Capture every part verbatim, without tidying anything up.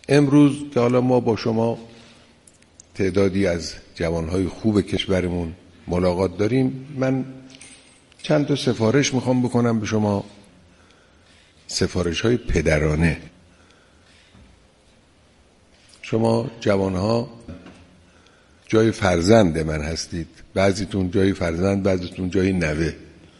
امروز که حالا ما با شما تعدادی از جوانهای خوب کشورمون ملاقات داریم، من چند تا سفارش میخوام بکنم به شما، سفارش های پدرانه. شما جوانها جای فرزند من هستید، بعضیتون جای فرزند، بعضیتون جای نوه،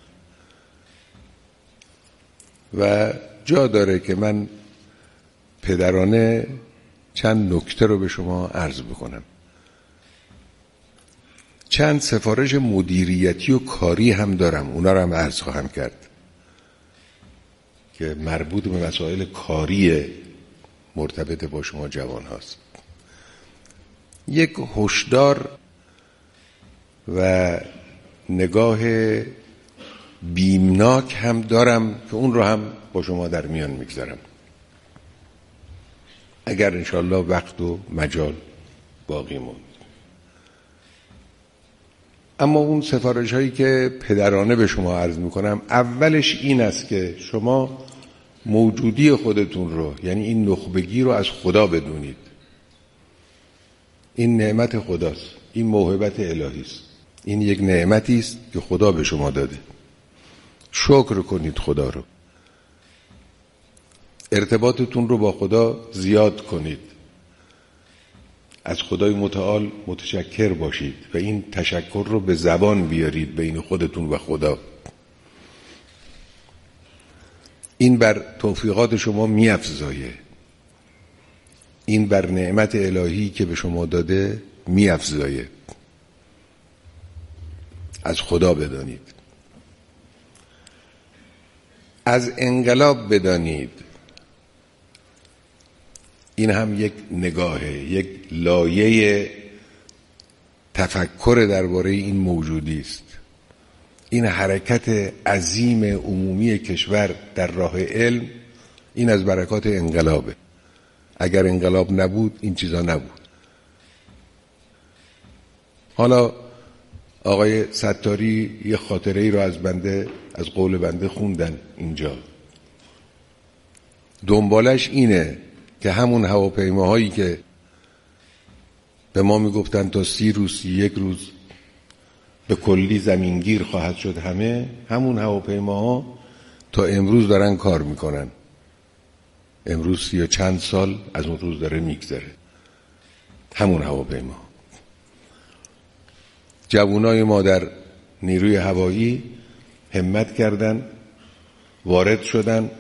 و جا داره که من پدرانه چند نکته رو به شما عرض بکنم. چند سفارش مدیریتی و کاری هم دارم، اونا رو هم عرض خواهم کرد که مربوط به مسائل کاری مرتبط با شما جوان هاست. یک هشدار و نگاه بیمناک هم دارم که اون رو هم با شما در میان میگذارم، اگر انشالله وقت و مجال باقی موند. اما اون سفارش هایی که پدرانه به شما عرض میکنم، اولش این است که شما موجودی خودتون رو، یعنی این نخبگی رو از خدا بدونید. این نعمت خداست، این موهبت الهی است، این یک نعمتی است که خدا به شما داده. شکر کنید خدا رو، ارتباطتون رو با خدا زیاد کنید، از خدای متعال متشکر باشید و این تشکر رو به زبان بیارید بین خودتون و خدا. این بر توفیقات شما می‌افزایه، این بر نعمت الهی که به شما داده می‌افزایه. از خدا بدانید، از انقلاب بدانید. این هم یک نگاهه، یک لایه تفکر درباره این موجودی است. این حرکت عظیم عمومی کشور در راه علم، این از برکات انقلابه. اگر انقلاب نبود این چیزا نبود. حالا آقای ستاری یه خاطره ای رو از بنده، از قول بنده خوندن اینجا. دنبالش اینه که همون هواپیماهایی که به ما میگفتن تا سی روز یک روز به کلی زمینگیر خواهد شد، همه همون هواپیماها تا امروز دارن کار میکنن. امروز سی و چند سال از اون روز داره میگذره. همون هواپیما، جوانای ما در نیروی هوایی همت کردن، وارد شدن.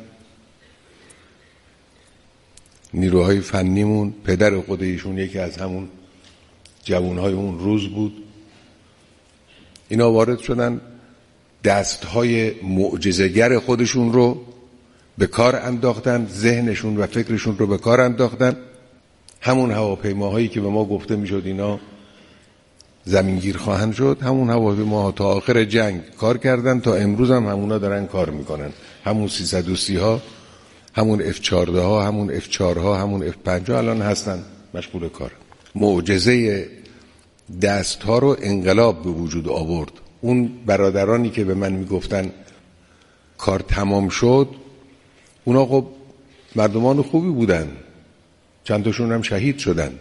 نیروهای فنیمون، پدر خود ایشون یکی از همون جوانهای اون روز بود. اینا وارد شدن، دستهای معجزه‌گر خودشون رو به کار انداختن، ذهنشون و فکرشون رو به کار انداختن. همون هواپیماهایی که به ما گفته میشد اینا زمینگیر خواهند شد، همون هواپیماها تا آخر جنگ کار کردن، تا امروز هم همونا دارن کار میکنن. همون سیصد و سی ها، همون اف چهارده ها، همون اف چهار ها، همون اف پنج ها الان هستن مشغول کار. معجزه دست ها رو انقلاب به وجود آورد. اون برادرانی که به من میگفتن کار تمام شد، اونا خب مردمان خوبی بودن، چند تاشون هم شهید شدن،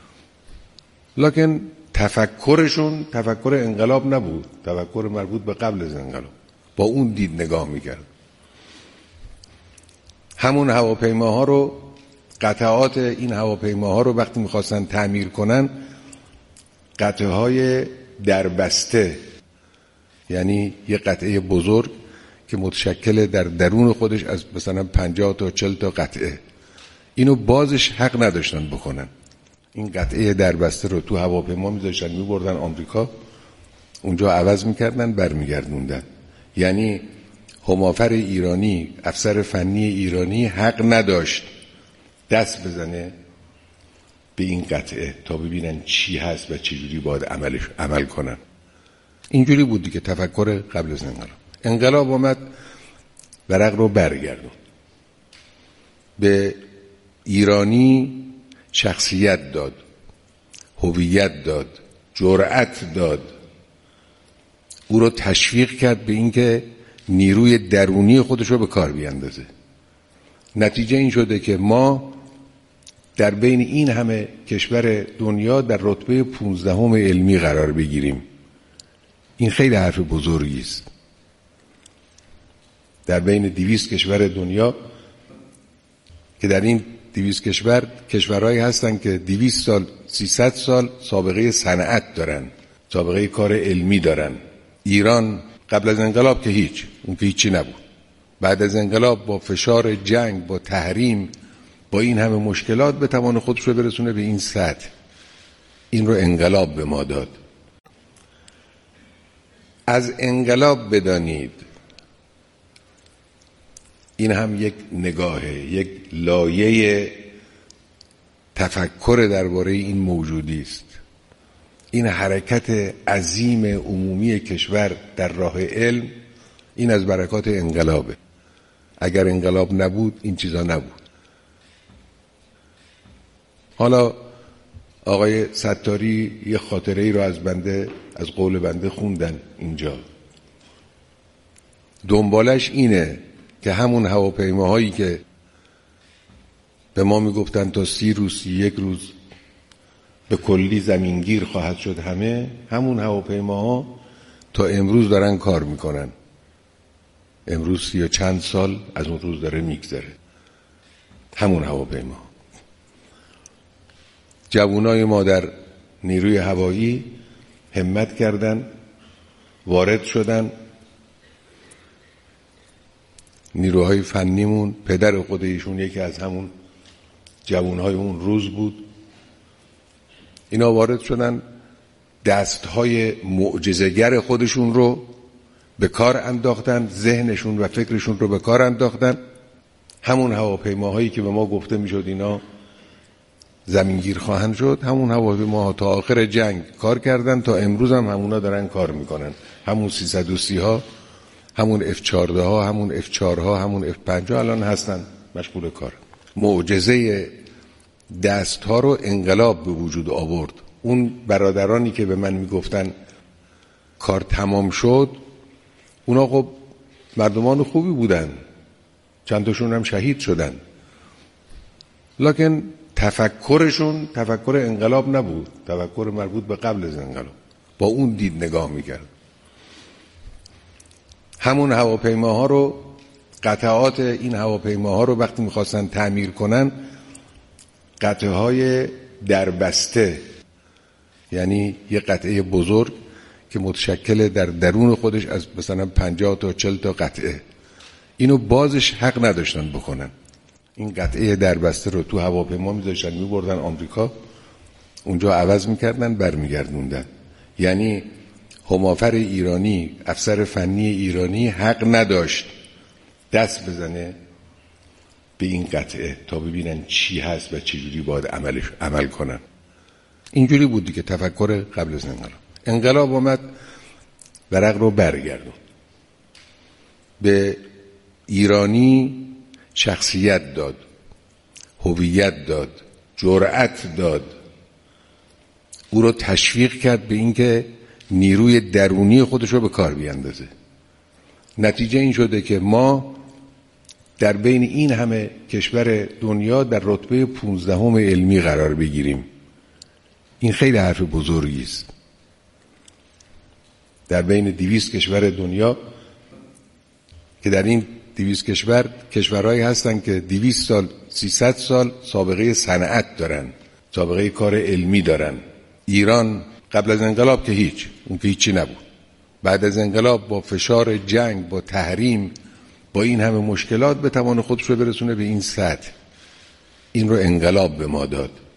لکن تفکرشون تفکر انقلاب نبود، تفکر مربوط به قبل از انقلاب. با اون دید نگاه میکرد. همون هواپیماها رو، قطعات این هواپیماها رو وقتی میخواستن تعمیر کنن، قطعه های دربسته، یعنی یه قطعه بزرگ که متشکل در درون خودش از مثلا پنجاه تا چل تا قطعه، اینو بازش حق نداشتن بکنن. این قطعه دربسته رو تو هواپیما میذاشتن، میبردن آمریکا، اونجا عوض میکردن، برمیگردوندن. یعنی همافر ایرانی، افسر فنی ایرانی حق نداشت دست بزنه به این قطعه تا ببینن چی هست و چجوری باید عملش عمل کنن. اینجوری بودی که تفکر قبل از انقلاب. انقلاب آمد ورق رو برگردون، به ایرانی شخصیت داد، هویت داد، جرأت داد، او رو تشویق کرد به اینکه نیروی درونی خودش رو به کار بیاندازه. نتیجه این شده که ما در بین این همه کشور دنیا در رتبه پونزدهم علمی قرار بگیریم. این خیلی حرف بزرگی است. در بین دویست کشور دنیا که در این دویست کشور کشورهایی هستن که دویست سال سیصد سال سابقه صنعت دارن، سابقه کار علمی دارن. ایران قبل از انقلاب که هیچ، اون که هیچی نبود. بعد از انقلاب با فشار جنگ، با تحریم، با این همه مشکلات به توان خودش رو برسونه به این سطح. این رو انقلاب به ما داد. از انقلاب بدانید این هم یک نگاهه، یک لایه تفکر درباره این موجودی است. این حرکت عظیم عمومی کشور در راه علم، این از برکات انقلابه. اگر انقلاب نبود این چیزا نبود. حالا آقای ستاری یه خاطره ای رو از بنده، از قول بنده خوندن اینجا. دنبالش اینه که همون هواپیماهایی که به ما میگفتن تا سی روز یک روز به کلی زمینگیر خواهد شد، همه همون هواپیماها تا امروز دارن کار میکنن. امروز سی و چند سال از اون روز داره میگذره. همون هواپیما. جوانای ما در نیروی هوایی همت کردن، وارد شدن. نیروهای فنیمون، پدر خود ایشون یکی از همون جوانهای اون روز بود. اینا وارد شدن، دستهای معجزه‌گر خودشون رو به کار انداختن، ذهنشون و فکرشون رو به کار انداختن. همون هواپیماهایی که به ما گفته میشد اینا زمینگیر خواهند شد، همون هواپیماها تا آخر جنگ کار کردن، تا امروز هم همونا دارن کار میکنن. همون سیصد و سی ها، همون اف چهارده ها، همون اف چهار ها، همون اف پنج ها الان هستن مشغول کار. معجزه دست ها رو انقلاب به وجود آورد. اون برادرانی که به من میگفتن کار تمام شد، اونا خب مردمان خوبی بودن، چند تاشون هم شهید شدن، لکن تفکرشون تفکر انقلاب نبود، تفکر مربوط به قبل از انقلاب. با اون دید نگاه میکرد. همون هواپیماها رو، قطعات این هواپیماها رو وقتی میخواستن تعمیر کنن، قطعه های دربسته، یعنی یه قطعه بزرگ که متشکل در درون خودش از مثلا پنجاه تا چل تا قطعه، اینو بازش حق نداشتن بکنن. این قطعه دربسته رو تو هواپیما میذاشتن، میبردن آمریکا، اونجا عوض میکردن، برمیگردوندن. یعنی همافر ایرانی، افسر فنی ایرانی حق نداشت دست بزنه به این قطعه تا ببینن چی هست و چجوری باید عملش عمل کنن. اینجوری بودی که تفکر قبل از انقلاب. انقلاب اومد ورق رو برگردون، به ایرانی شخصیت داد، هویت داد، جرأت داد، او رو تشویق کرد به اینکه نیروی درونی خودش رو به کار بیاندازه. نتیجه این شده که ما در بین این همه کشور دنیا در رتبه پونزدهم علمی قرار بگیریم. این خیلی حرف بزرگی است. در بین دویست کشور دنیا که در این دویست کشور کشورهایی هستن که دویست سال سیصد سال سابقه صنعت دارن، سابقه کار علمی دارن. ایران قبل از انقلاب که هیچ، اون که هیچی نبود. بعد از انقلاب با فشار جنگ، با تحریم، با این همه مشکلات به توان خودش رو برسونه به این سطح. این رو انقلاب به ما داد.